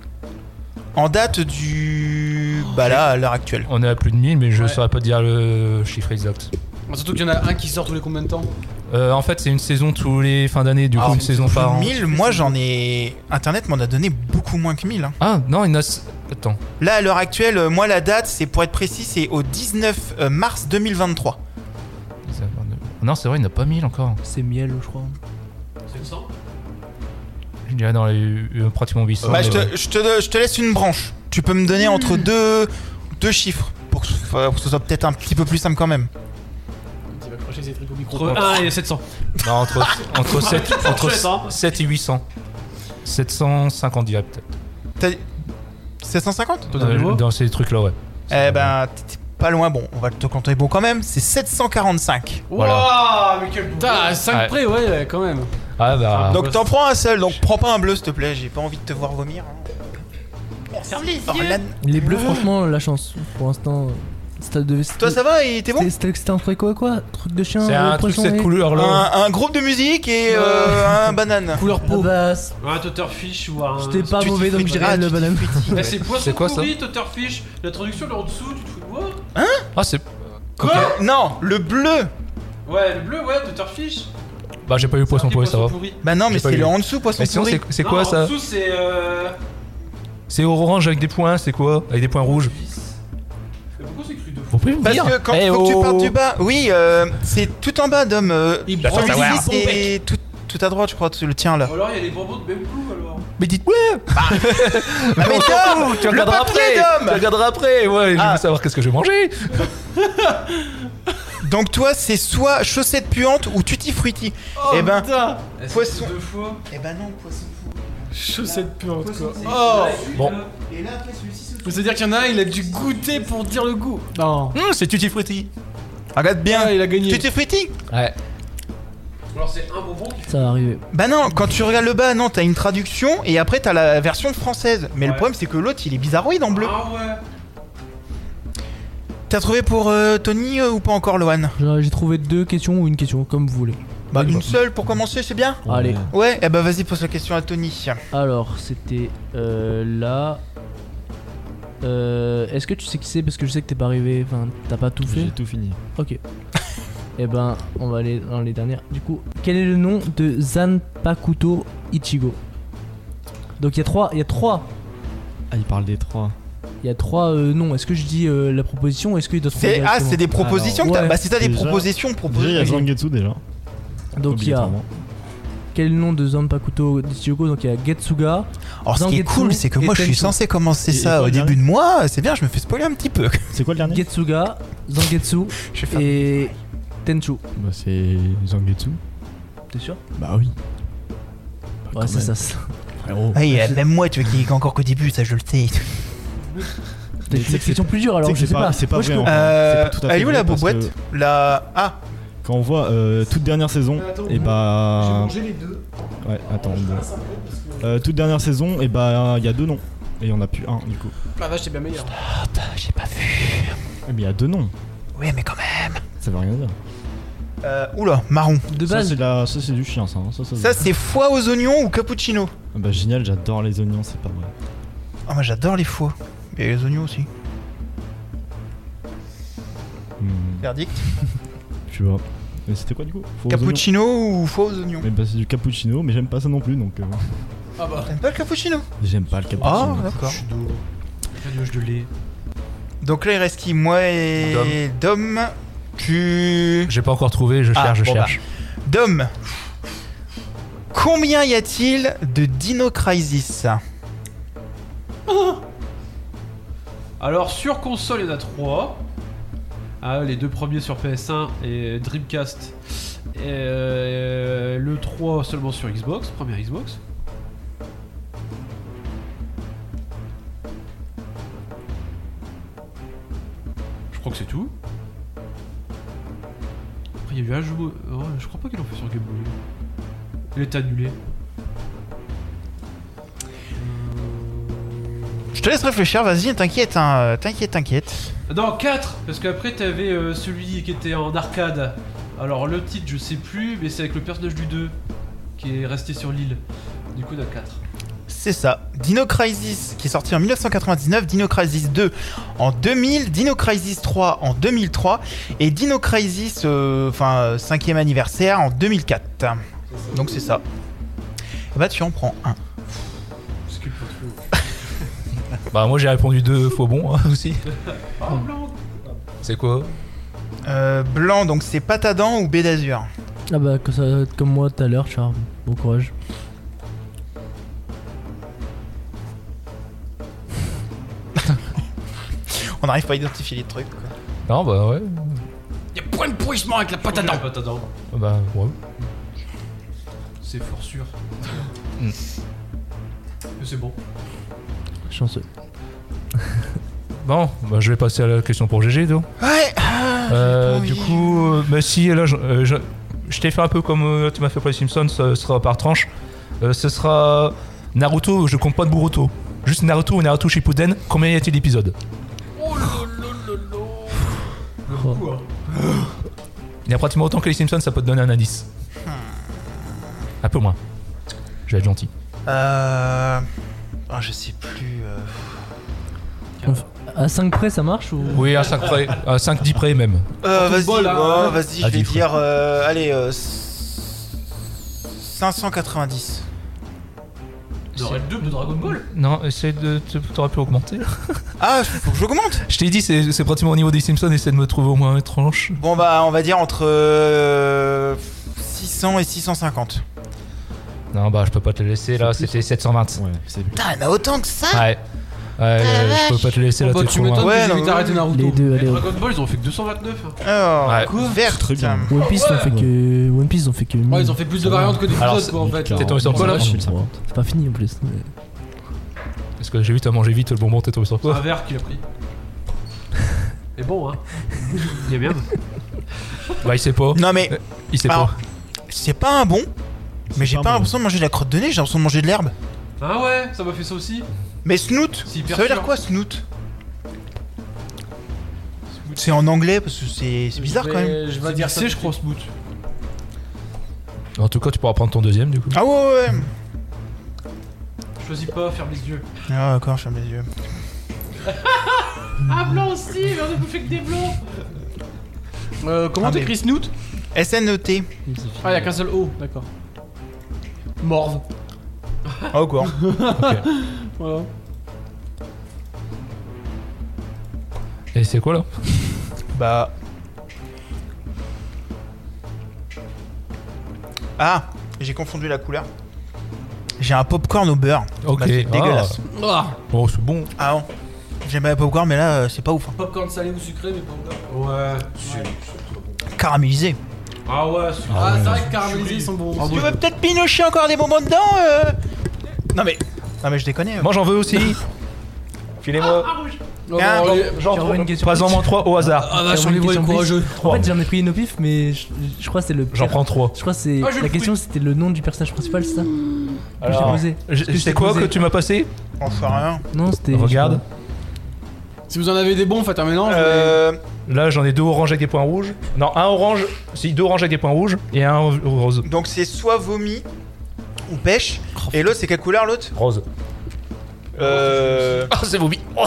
En date du. Bah là, à l'heure actuelle. On est à plus de mille, mais je Ouais. saurais pas dire le chiffre exact. Bah, surtout qu'il y en a un qui sort tous les combien de temps? Euh, en fait, c'est une saison tous les fins d'année, du coup, Alors, une saison plus par de an. mille, moi j'en ai. Internet m'en a donné beaucoup moins que mille. hein. Ah non, il y en a. Attends. Là, à l'heure actuelle, euh, moi la date, c'est pour être précis, c'est au dix-neuf mars deux mille vingt-trois. Non, c'est vrai, il n'y en a pas mille encore. C'est miel, je crois. C'est le sang. Je dirais dans les euh, pratiquement huit cents. Bah, je mais ouais. te, je, te, je te laisse une branche. Tu peux me donner entre deux, deux chiffres pour que, ce- pour que ce soit peut-être un petit peu plus simple quand même. Il va accrocher ses trucs au micro. Entre un et sept cents. Non, entre, entre, sept, entre Fourchette, hein. sept et huit cents. sept cent cinquante, dirais peut-être. T'as sept cent cinquante? Toi, t'as vu Euh, moi dans ces trucs-là, ouais. Eh ben, t'es pas loin. Bon, on va te compter bon quand même. C'est sept cent quarante-cinq. Voilà. Waouh, mais quel Putain, à cinq Ouais. près, ouais, ouais, quand même. Ah bah. Donc t'en prends un seul. Donc prends pas un bleu, s'il te plaît. J'ai pas envie de te voir vomir. hein. Merci. Orlan. Les bleus, franchement, la chance. Pour l'instant, c'était de. Toi, ça va et t'es bon? C'était c'était- c'était entre quoi quoi? Truc de chien. C'est euh, un truc poisson cette et- couleur là. un, un groupe de musique et euh, un banane. Couleur Ah peau. bah, c- Un Totterfish ou un. j'étais pas Tutti mauvais donc frutti. je dirais Ah, le tutti banane. frutti. Eh, c'est poisson C'est quoi, ça pourri, Totterfish. La traduction elle est en dessous, tu te fous de moi? Ah, c'est. Quoi? Non, le bleu. Ouais, le bleu, ouais, Totterfish. Bah, j'ai pas eu poisson pourri, ça va. pourri. Bah non, mais J'ai pas c'est eu. le en dessous poisson Mais sinon, pourri. c'est c'est Non, quoi en ça? dessous, c'est. Euh... C'est orange avec des points, c'est quoi? Avec des points rouges. Mais pourquoi c'est écrit deux fois? Vous pouvez me Parce dire? que quand Eh faut que tu oh. partes du bas, oui, euh, c'est tout en bas, Dom. Euh, Il D'accord, prend ça va. celui-ci, c'est tout, tout à droite, je crois, le tien là. Ou alors il y a des bonbons de même goût alors. Mais dites-moi! Ah, mais On s'en Dom, fout, tu le regarderas papier, après! Tu Dom. regarderas après! Ouais, je Ah. veux savoir qu'est-ce que je vais manger! Donc toi, c'est soit chaussettes puantes ou tutti frutti. Oh, Eh ben- putain. Eh, c'est Poisson. Deux fois. Eh ben non, poisson pourri. Chaussette puante, quoi. C'est- Oh. Bon. Et là, après, celui-ci, c'est Mais c'est-à-dire qu'il y en a un, il a dû goûter pour dire le goût. Non. Hum, c'est tutti frutti! Regarde bien. Ah, il a gagné. Tutti frutti. Ouais. Alors c'est un bonbon qui fait. Ça va arriver. Bah non, quand tu regardes le bas, non, t'as une traduction et après t'as la version française. Mais le Ouais. problème, c'est que l'autre, il est bizarroïde en bleu. Ah ouais. T'as trouvé pour euh, Tony euh, ou pas encore, Lohan? J'ai j'ai trouvé deux questions ou une question, comme vous voulez. Bah une seule pour commencer, c'est bien. Allez. Ouais, eh bah vas-y, pose la question à Tony. Alors, c'était euh, là. Euh, Est-ce que tu sais qui c'est? Parce que je sais que t'es pas arrivé. Enfin, t'as pas tout fait. J'ai tout fini. Ok. Eh ben, on va aller dans les dernières. Du coup, quel est le nom de Zanpakuto Ichigo? Donc il y a trois, il y a trois, Ah, il parle des trois. il y a trois euh, noms. Est-ce que je dis euh, la proposition ou est-ce qu'il doit trouver C'est ah, directement c'est des propositions que t'as. ouais. Bah si t'as des Déjà- propositions, Déjà, il y propose. a Zangetsu déjà. Donc il y a obligatoirement. quel est le nom de Zanpakuto Ichigo? Donc il y a Getsuga. Alors ce qui est Zangetsu cool, c'est que et moi je suis Tenchu. censé commencer Et- et ça quoi, au le début dernier de mois. C'est bien, je me fais spoiler un petit peu. C'est quoi le dernier? Getsuga, Zangetsu Je vais faire- et Tenchu. Bah, c'est Zangetsu. T'es sûr? Bah oui. Bah, Ouais, quand c'est même. ça. Frérot. Ah, et, euh, même moi, tu vois, qui est encore qu'au début, ça je le sais. T'as une question plus dure alors, Tu sais que je c'est sais pas- pas. c'est pas Moi, je vrai, peux- en fait. Euh, c'est pas tout à fait elle est où vrai la parce boîte La ah Quand on voit euh, toute dernière saison, et bah. les deux. Ouais, attends. bon. Euh, toute dernière saison, et bah il y a deux noms. Et il y en a plus un du coup. La vache, c'est bien meilleur. Ah, bah, j'ai pas vu. Ouais, mais il y a deux noms. Oui, mais quand même. Ça veut rien dire. Euh, oula, marron. De Ça, base, c'est la... ça, c'est du chien, ça. hein. Ça, ça, Ça, c'est foie aux oignons ou cappuccino? Ah bah génial, j'adore les oignons, c'est pas vrai. Ah, moi j'adore les foies. Et les oignons aussi. Hmm, Verdict. tu vois. Mais c'était quoi du coup? Faux aux oignons. Cappuccino ou foie aux oignons? Mais bah c'est du cappuccino, mais j'aime pas ça non plus donc. euh, Ah bah. T'aimes pas le cappuccino? J'aime pas le Ah, cappuccino. d'accord. Nuage de lait. Donc là, il reste qui? Moi et Dom. Tu. J'ai pas encore trouvé, je Ah, cherche, je bon, cherche. Dom. Combien y a-t-il de Dino Crisis? Alors sur console il y en a trois. Ah, les deux premiers sur P S un et Dreamcast. Et euh, le trois seulement sur Xbox, première Xbox. Je crois que c'est tout. Après il y a eu un jeu. Oh, je crois pas qu'ils l'ont fait sur Game Boy. Il est annulé. Je te laisse réfléchir, vas-y, t'inquiète, hein, t'inquiète, t'inquiète. Non, quatre. Parce qu'après t'avais euh, celui qui était en arcade. Alors le titre je sais plus, mais c'est avec le personnage du deux qui est resté sur l'île. Du coup on a quatre. C'est ça. Dino Crisis qui est sorti en mille neuf cent quatre-vingt-dix-neuf, Dino Crisis deux en deux mille, Dino Crisis trois en deux mille trois et Dino Crisis, euh, enfin, cinquième anniversaire en deux mille quatre. Donc c'est ça. Et bah tu en prends un. Bah, moi j'ai répondu deux fois bon hein, aussi. Oh blanc. C'est quoi? Euh, blanc, donc c'est pâte à dents ou baie d'azur? ah bah que ça, comme moi tout à l'heure, Charles. Bon courage. On n'arrive pas à identifier les trucs, quoi. Non, bah ouais. Y'a point de pourrissement avec la pâte à La dents. pâte à dents. Bah ouais. C'est fort sûr. Mm. Mais c'est bon. Chanceux. Bon, bah je vais passer à la question pour G G, donc. Ouais. ah, Euh, j'ai pas du envie. coup, euh, bah si, là, je, euh, je, je t'ai fait un peu comme euh, tu m'as fait pour les Simpsons, ce sera par tranche. Euh, ce sera Naruto, je compte pas de Boruto. Juste Naruto ou Naruto Shippuden, combien y a-t-il d'épisodes? Oh Oh. Il y a pratiquement autant que les Simpsons, ça peut te donner un indice. Un peu moins. Je vais être gentil. Euh... Ah, je sais plus. euh. À cinq près, ça marche ou... Oui, à cinq près, à cinq dix près même. Euh, vas-y, bol, hein. oh, vas-y, je Ah, vais dix fois. dire. euh, allez, euh, cinq cent quatre-vingt-dix. J'aurais le double de Dragon Ball. Non, essaye de. tu- T'aurais pu augmenter. Ah, faut que je l'augmente. Je t'ai dit, c'est c'est pratiquement au niveau des Simpsons, essaie de me trouver au moins une tranche. Bon, bah, on va dire entre euh, six cents et six cent cinquante. Non, bah, je peux pas te le laisser là, c'était sept cent vingt. Ouais, c'est plus. Putain, il y en a autant que ça. Ouais. Ouais, je peux pas te le laisser là, bah, t'es tu trop loin. m'étonnes Ouais, que non, j'ai vite ouais. arrêté Naruto. Les deux, Et allez. hop. Dragon Ball, ils ont fait que deux cent vingt-neuf. Alors, Ouais. quoi verte. Très bien. One Piece, ils ont fait que. One Piece, ils ont fait que. Ouais, ils ont fait plus de variantes que Alors, d'épisodes quoi en fait. T'es tombé sur quoi, là C'est pas fini en plus. Parce que j'ai vu, t'as mangé vite le bonbon, t'es tombé sur C'est un quoi? verre qu'il a pris. C'est bon, hein. Il est bien. Bah, il sait pas. Non, mais Il sait Alors, pas. c'est pas un bon. Mais j'ai pas pas bon. l'impression de manger de la crotte de nez, j'ai l'impression de manger de l'herbe. Ah ouais, ça m'a fait ça aussi. Mais snoot, C'est hyper ça veut dire sûr. quoi snoot? C'est en anglais parce que c'est c'est bizarre Je quand même. vais- Je vais C'est dire ça. je crois, Smoot. En tout cas, tu pourras prendre ton deuxième du coup. Ah ouais ouais ouais. Choisis pas, ferme les yeux. Ah d'accord, je ferme les yeux. Ah, blanc aussi, mais on ne fait que des blancs. Euh, comment Ah, mais- t'écris Snoot? S N E T. Ah, y'a qu'un seul O, d'accord. Morve. Ah quoi. Voilà. Et c'est quoi là? Bah. Ah, j'ai confondu la couleur. J'ai un popcorn au beurre. Ok. Bah, c'est Ah. dégueulasse. Ah, Oh, c'est bon. Ah non. J'aime bien le popcorn, mais là, euh, c'est pas ouf. hein. popcorn salé ou sucré, mais pas encore. Ouais. Caramélisé. Ah ouais, super. Ah, c'est vrai que caramélisés ils sont bons. Ah, Tu bon, veux peut-être pinocher encore des bonbons dedans euh Non mais. Non mais je déconne. euh. Moi, j'en veux aussi. Filez-moi. Oh, Ah, bon, bon. les- J'en J'en veux une question. Présente-moi trois au hasard. Ah, vache, on Une les voit les question courageux. En fait, j'en ai pris une au pif, mais je, je crois que c'est le. J'en prends trois. Je crois que c'est. Ah, je la le question, c'était le nom du personnage principal, c'est ça? Que j'ai Alors, posé. je- que je c'est t'ai quoi posé. que tu m'as passé? On fait rien. Non, c'était. Regarde. Si vous en avez des bons, faites un mélange. Euh. Là, j'en ai deux oranges avec des points rouges. Non, un orange. Si, deux oranges avec des points rouges et un rose. Donc c'est soit vomi ou pêche. Et l'autre c'est quelle couleur l'autre? Rose. Euh. Ah, c'est vomi. Oh.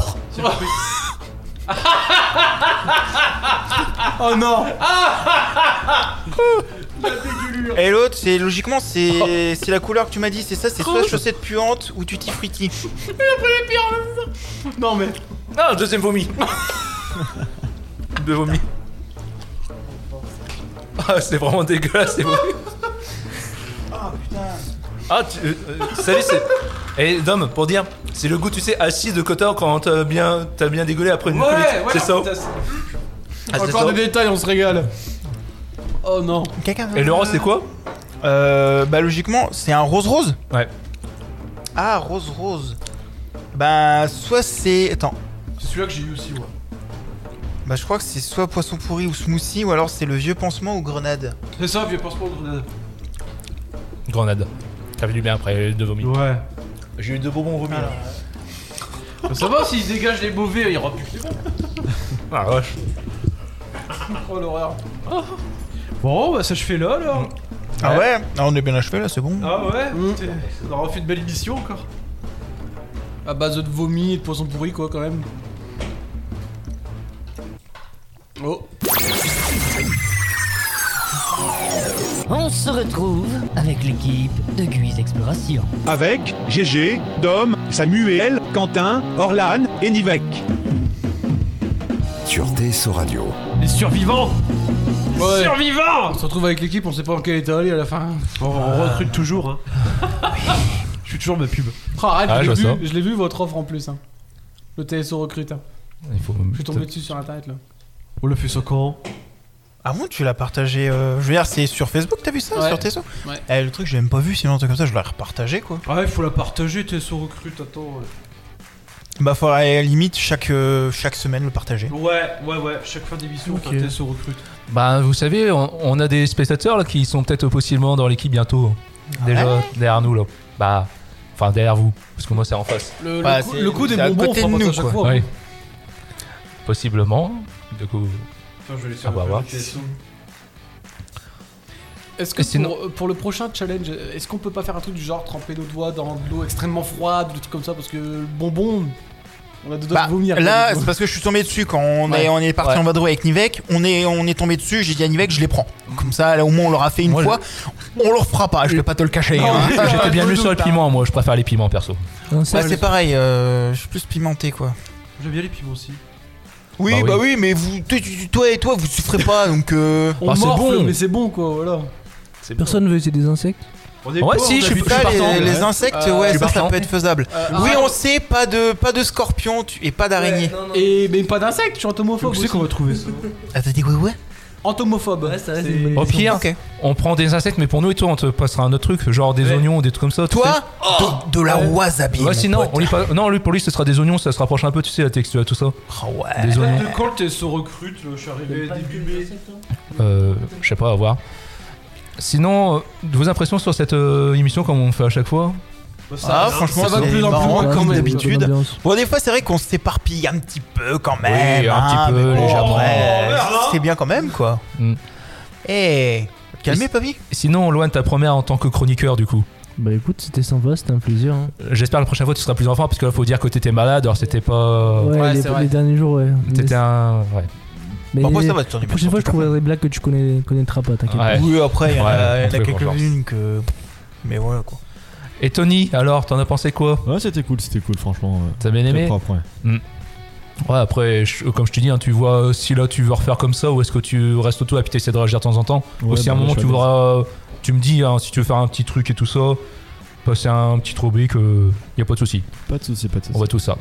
Oh non. Et l'autre c'est logiquement c'est c'est la couleur que tu m'as dit, c'est ça, c'est soit chaussette puante ou tutti frutti. Non, mais. Ah, deuxième vomi. Deux vomis. Ah, c'est vraiment dégueulasse, c'est vomi. Ah putain. Ah, tu, euh, euh, salut, c'est. Et Dom, pour dire, c'est le goût, tu sais, assis de Cotard quand t'as bien, t'as bien dégueulé après une Ouais, colite. ouais, c'est ça. putain, Ah, c'est Encore ça. des détails, on se régale. Oh non. Quelqu'un veut- Et le rose, c'est quoi? Euh. Bah logiquement c'est un rose rose. Ouais. Ah rose rose. Bah soit c'est. Attends. C'est celui-là que j'ai eu aussi, ouais. Bah je crois que c'est soit poisson pourri ou smoothie ou alors c'est le vieux pansement ou grenade. C'est ça, vieux pansement de grenade. Grenade. T'as vu du bien après deux vomis. Ouais. J'ai eu deux bonbons vomis. Alors, Bah, ça va, s'il dégage les mauvais, il y aura plus que les bons. Ah, vache. Oh l'horreur. Bon, bah ça je fais là alors. Ah ouais. Ah, on est bien achevé là, c'est bon. Ah ouais, Mm. putain, on aura fait une belle émission encore. À base de vomi et de poisson pourri, quoi, quand même. Oh. On se retrouve avec l'équipe de Guise Exploration. Avec G G, Dom, Samuel, Quentin, Orlan et Nivek. Sur T S O Radio. Les survivants. Ouais. Survivants. On se retrouve avec l'équipe, on sait pas en quel état elle est à la fin. Bon, on recrute toujours, hein. Je suis toujours ma pub. Oh, arrête, Ah, je l'ai je vois vu, je l'ai vu votre offre en plus. Hein. Le T S O recrute. Hein. Il faut. Je suis tombé dessus sur internet là. On l'a fait ça quand? Ah bon, tu l'as partagé euh, je veux dire, c'est sur Facebook, t'as vu ça? Ouais. Sur T S O? Ouais. Eh, le truc, j'ai même pas vu, sinon un truc comme ça, je l'aurais repartagé quoi. Ah ouais, faut la partager, T S O recrute, attends. Ouais, Bah, faudrait à la limite chaque, euh, chaque semaine le partager. ouais, ouais, ouais. Chaque fin d'émission, Ok. on fait un T S O recrute. Bah, vous savez, on, on a des spectateurs là qui sont peut-être possiblement dans l'équipe bientôt. Déjà, Ouais. derrière nous là. Bah, Enfin, derrière vous, parce que moi c'est en face. Le, le Bah, coup, c'est- le coup des c'est à bonbons, côté on de fera pas nous, ça à chaque quoi. fois. Oui. Possiblement. Du coup. Attends, je vais laisser Ah bah, un peu voir. de question. Est-ce que Et sinon- pour, pour le prochain challenge, est-ce qu'on peut pas faire un truc du genre tremper nos doigts dans de l'eau extrêmement froide ou des trucs comme ça parce que le bonbon, on a deux doigts Bah, de vomir. là, quoi. c'est parce que je suis tombé dessus quand on est, Ouais. on est parti Ouais. en vadrouille avec Nivek. On est, on est tombé dessus, j'ai dit à Nivek, je les prends. Comme ça, là, au moins, on l'aura fait une Moi, fois. On le refera pas, je vais pas te le cacher. Non, hein. mais- J'étais bien je mieux me sur les doute, piments, moi je préfère les piments perso. Non, c'est Ouais, c'est pareil, euh, je suis plus pimenté, quoi. J'aime bien les piments aussi. Oui, Bah oui. bah oui, mais vous, toi, tu- toi et toi, vous souffrez pas, donc. euh, On Ah, c'est morfle, bon. mais c'est bon quoi, voilà. Personne veut essayer des insectes. On est Ouais, pauvres, si, on je suis- habite- je suis ça, les, partant, les ouais. insectes, Euh, ouais, je suis ça, ça partant. peut être faisable. Euh, oui, ah, on sait, pas de, pas de scorpion tu- et pas d'araignée. Et mais pas d'insectes, je suis entomophobe. Où c'est aussi. qu'on va trouver ça? Ah, t'as dit ouais, ouais. Entomophobe. Ouais, ça reste C'est- une bonne Au idée. pire, Ok. on prend des insectes, mais pour nous et toi, on te passera un autre truc, genre des Ouais. oignons ou des trucs comme ça. tu Toi, sais. de, de la Ouais. wasabi. Ouais, mon sinon, pote. on lui pas... non, lui, pour lui, ce sera des oignons, ça se rapproche un peu, tu sais, la texture et tout ça. Ah ouais. Des oignons. De quand t'es se recrute, là, je suis arrivé début mai. Euh, je sais pas, à voir. Sinon, euh, vos impressions sur cette euh, émission, comme on fait à chaque fois? Bah, Ah, ça- franchement, ça va de c'est plus en plus marrant, loin comme quand même. d'habitude. Bonne ambiance. Bon, des fois, c'est vrai qu'on s'éparpille un petit peu quand même. Oui, un hein, petit peu, mais bon, légèrement. après, Oh, merde, hein. c'est bien quand même, quoi. Mm. Eh, calmez, Papi. Sinon, Loan, ta première en tant que chroniqueur, du coup. Bah écoute, c'était sympa, c'était un plaisir. hein. J'espère la prochaine fois tu seras plus en forme, parce que là, faut dire que t'étais malade, alors c'était pas. Ouais, ouais, les, c'est vrai. les derniers jours, ouais. Mais- T'étais un. Ouais. mais Bon, après, ça la va, tu t'en es bien prochaine fois, je sorti, trouverai des blagues que tu connais, connaîtras pas, t'inquiète Ouais. pas. Oui, après, il y en a, Ouais, il y en a on fait quelques-unes que. Mais voilà, quoi. Et Tony, alors, t'en as pensé quoi? Ouais, c'était cool, c'était cool, franchement. euh, T'as bien très aimé? propre, ouais. Ouais, après, je- comme je te dis, hein, tu vois euh, si là tu veux refaire comme ça ou est-ce que tu restes au tout et puis t'essaies de réagir de temps en temps. Ouais, Aussi, à bah, un moment, je tu suis à l'aise. voudras. euh, Tu me dis hein, si tu veux faire un petit truc et tout ça, passer un petit rubrique, euh, y a pas de souci. Pas de soucis, pas de On soucis. voit tout ça.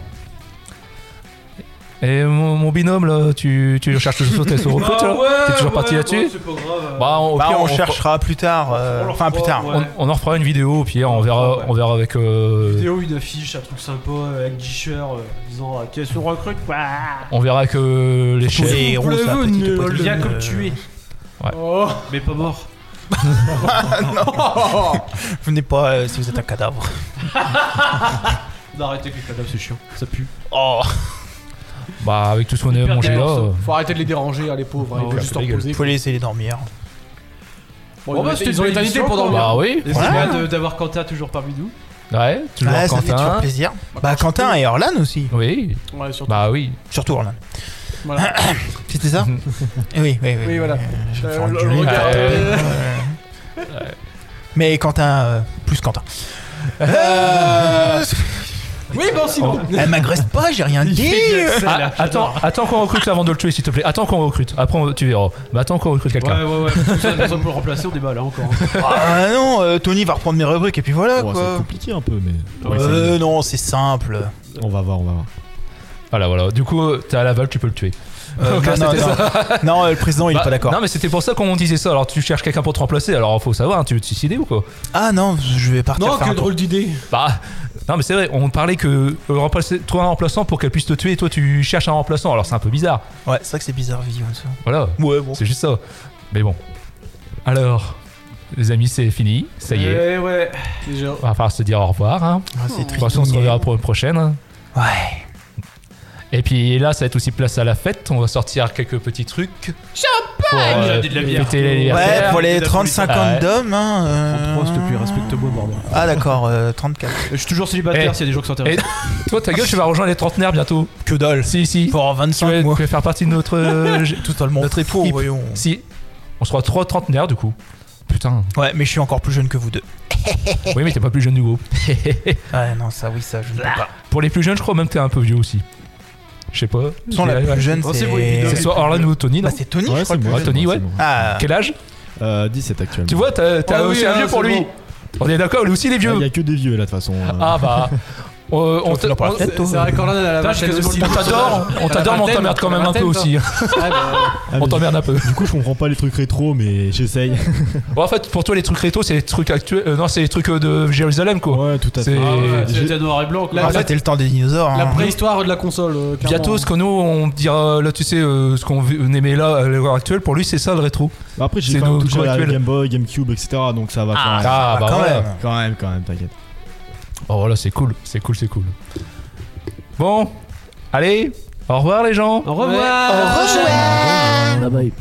Et mon, mon binôme là, tu, tu cherches toujours tes sous recrutes là? T'es toujours parti là-dessus? C'est pas grave. Bah, au Bah, pire, on, on, cherchera plus tard. euh, on leur Enfin, plus fera, tard. ouais. on, on en refera une vidéo, au pire, on On verra, fera, ouais. on verra avec. euh, Vidéo, une affiche, un truc sympa euh, avec Disher euh, disant euh, qu'est-ce qu'on recrute quoi. on verra que les chaînes. Les héros, ça, Voulez-vous petite une- poitrine, Viens euh, comme tu es, Oh. mais pas mort. Venez pas euh, si vous êtes un cadavre. Non, arrêtez avec les cadavres, c'est chiant, ça pue. Oh, Bah, avec tout ce qu'on a Hyper mangé là. dégueulasse. euh, Faut arrêter de les déranger, hein, les pauvres. hein, Ah ils veulent ouais, juste ça en dégueule. poser. faut les laisser les dormir. Bon, Bon, bah, ils- c'était ils ont une l'éternité émission, pour quoi. dormir. Bah oui. Et c'est Ouais. bien de- d'avoir Quentin toujours parmi nous. Ouais, toujours Ouais, ça fait toujours Quentin. plaisir. Bah, Quentin et Orlan aussi. Oui, Ouais, surtout. bah oui. Surtout Orlan. Voilà. C'était ça Eh Oui, oui, oui. Oui, voilà. Euh, je vais Euh, faire le engueuler. regard, euh, Ouais. Mais Quentin, euh, plus Quentin. Euh... Oui, bon, sinon. Elle m'agresse pas, j'ai rien dit. Ah, attends, attends qu'on recrute avant de le tuer, s'il te plaît. Attends qu'on recrute. Après, on- tu verras. Mais attends qu'on recrute Ouais, quelqu'un. ouais, ouais. Tout ça, personne peut le remplacer, on débat là encore. Ah non, euh, Tony va reprendre mes rubriques et puis voilà Bon, ça va être quoi. compliqué un peu, mais. Ouais, Euh, non, c'est simple. On va voir, on va voir. Voilà, voilà. Du coup, t'es à Laval, tu peux le tuer. Euh, Ok, non, non, c'était non. Non, euh, le président il est Bah, pas d'accord. Non, mais c'était pour ça qu'on disait ça. Alors, tu cherches quelqu'un pour te remplacer. Alors, faut savoir, hein, tu veux te suicider ou quoi? Ah non, je vais partir Non, faire un quelle tour. drôle d'idée. Bah, non, mais c'est vrai. On parlait que euh, remplacer, trouver un remplaçant pour qu'elle puisse te tuer. Et toi, tu cherches un remplaçant. Alors, c'est un peu bizarre. Ouais, c'est vrai que c'est bizarre vidéo ça. Voilà. Ouais, bon. C'est juste ça. Mais bon. Alors, les amis, c'est fini. Ça y est. Ouais, ouais. Déjà. On va falloir se dire au revoir. Hein. Ah, c'est De toute triste. façon, on se reverra pour une prochaine. hein. Ouais. Et puis là, ça va être aussi place à la fête. On va sortir quelques petits trucs. Champagne Pour euh, de la bière. fêter Ouais, l'anniversaire. pour les de la trente police. cinquante Ah ouais. d'hommes, hein. euh, trente-trois, s'il te plaît, respecte-moi, bordel. Ah d'accord, euh, trente-quatre. Je suis toujours célibataire Eh. s'il y a des gens qui Et s'intéressent. toi, ta gueule, tu vas rejoindre les trentenaires bientôt. Que dalle. Si, si. Pour Tu vingt-cinq vas, mois. tu vas faire partie de notre. euh, g- Totalement notre faux, équipe. voyons. Si. On sera trois trentenaires du coup. Putain. Ouais, mais je suis encore plus jeune que vous deux. Oui, mais t'es pas plus jeune du groupe. Ouais, non, ça, oui, ça, je ne peux pas. Pour les plus jeunes, je crois même que t'es un peu vieux aussi. Je sais pas. De toute façon, la Ouais, ouais. plus jeune, Oh, c'est c'est. bon, évidemment. C'est soit Orlan ou Tony, non? Bah, c'est Tony, Ouais, je crois. c'est le moi, plus c'est Tony, moi, ouais. c'est moi. Ah, Quel âge? Euh, dix-sept actuellement. Tu vois, t'as t'as Ah oui, aussi un hein, vieux pour c'est lui. bon. On est d'accord, lui aussi il est Il vieux. y a que des vieux là de toute façon. euh. Ah bah. euh, on Tu l'as te- pas la on- tête, toi. C'est vrai qu'Orlan, elle a la Putain, vache, j'ai elle quasiment aussi. le on t'adore, on t'adore, mais on t'emmerde quand même un peu aussi. Ouais, bah, Ah, On mais t'emmerde un peu. Du coup, je comprends pas les trucs rétro, mais j'essaye. Bon, en fait, pour toi, les trucs rétro, c'est les trucs actuels. euh, non, c'est les trucs euh, de Jérusalem, quoi. Ouais, tout à C'est- fait. Ah ouais, J'ai- c'était noir et blanc. quoi. La- Ah, c'était le temps des dinosaures. La hein. préhistoire de la console. euh, clairement. Bientôt, ce que nous, on dira, là, tu sais, euh, ce qu'on aimait là à l'heure actuelle, pour lui, c'est ça le rétro. Bah, après, j'ai C'est quand même nos touché à la actuels. Game Boy, GameCube, et cetera. Donc ça va quand même. Ah, bah quand ouais. même. Quand même, quand même, t'inquiète. Oh voilà, c'est cool, c'est cool, c'est cool. Bon, allez, au revoir les gens. Au revoir. Au revoir. Bye bye.